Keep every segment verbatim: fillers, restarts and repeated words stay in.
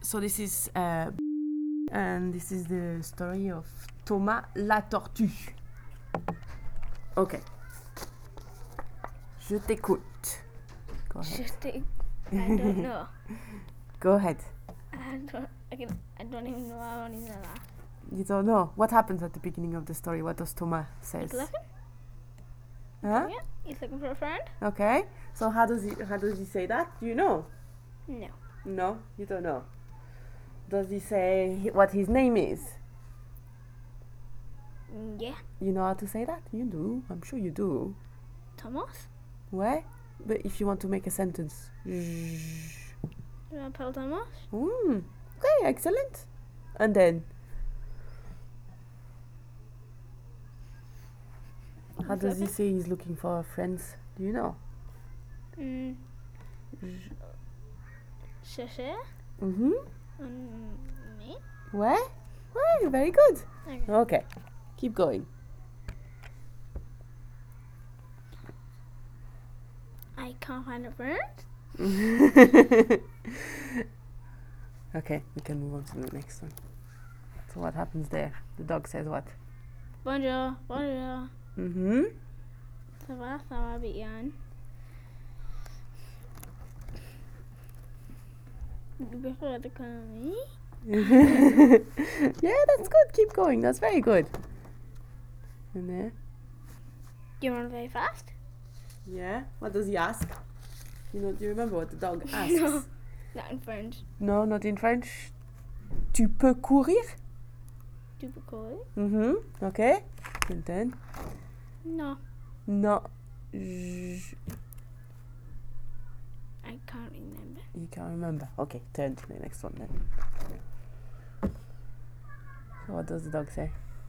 So this is uh, and this is the story of Thomas la tortue. Ok. Je t'écoute. Go ahead. Just think, I don't know. Go ahead. I don't. I, can, I don't even know how many there are. You don't know what happens at the beginning of the story. What does Thomas says? He's looking. Huh? Yeah. He's looking for a friend. Okay. So how does he how does he say that? Do you know? No. No, you don't know. Does he say hi- what his name is? Mm, Yeah. You know how to say that? You do. I'm sure you do. Thomas. Ouais. But if you want to make a sentence. You appelle Thomas. Mm. Okay, excellent. And then how does he say he's looking for friends? Do you know? Mm. Chercher. Mm-hmm. Mm, me. Ouais. Ouais, very good. Okay. Okay. Keep going. I can't find a friend. Okay, we can move on to the next one. So what happens there? The dog says what? Bonjour. Bonjour. Mm-hmm. Ça va? Ça va bien. You prefer to call me? Yeah, that's good. Keep going. That's very good. And there. You run very fast? Yeah. What does he ask? You know, do you remember what the dog asks? No. Not in French. No, not in French. Tu peux courir? Tu peux courir? Mm-hmm. Okay. And then? No. No. J- I can't remember. You can't remember. Okay, turn to the next one then. So what does the dog say?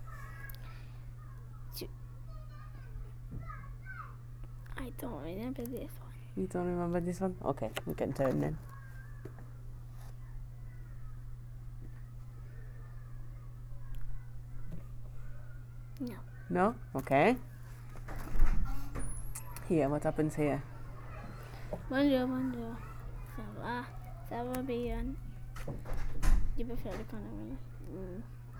I don't remember this one. You don't remember this one? Okay, we can turn then. No. No? Okay. Here, what happens here? Bonjour, bonjour. Ça va? Ça va bien? You prefer to call me? Mm.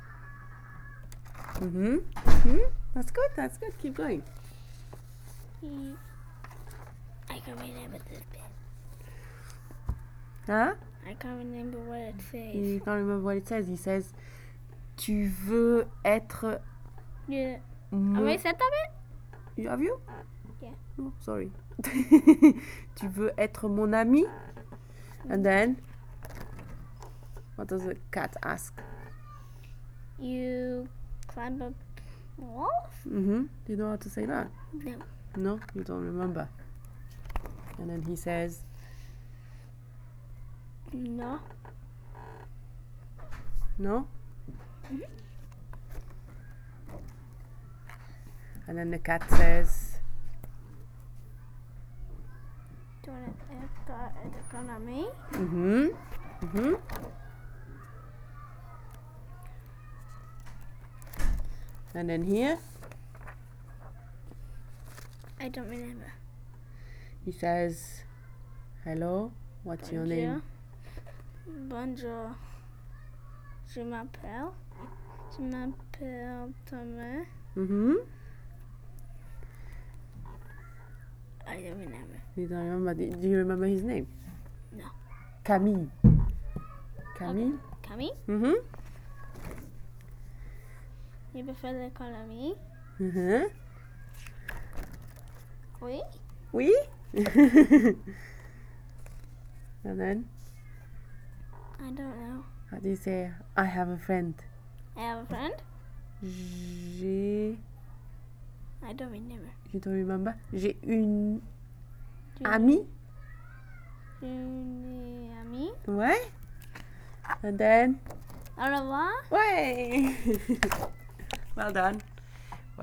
Mm-hmm. Mm-hmm. That's good, that's good. Keep going. He- I can't remember this bit. Huh? I can't remember what it says. You can't remember what it says. He says, tu veux être Yeah. mon... Have I said that bit? You- Have you? Yeah. Oh, sorry. Tu veux être mon ami? And then, what does the cat ask? You climb up walls? Mm-hmm. Do you know how to say that? No. No, you don't remember. And then he says, No. no? Mhm. And then the cat says, Do you want to come at me? mm-hmm. Mm-hmm. And then here, I don't remember. he says, hello, what's your name? Bonjour. Je m'appelle. Je m'appelle Thomas. Mm-hmm. I don't remember. You don't remember? Do do you remember his name? No. Camille. Camille? Camille? Mm-hmm. You prefer to call me? Uh-huh. Oui? Oui? And then, I don't know. how do you say, I have a friend? I have a friend? J'ai... I don't remember. You don't remember? J'ai une Do you amie? Une amie? Ouais? And then, Au revoir. ouais! Well done.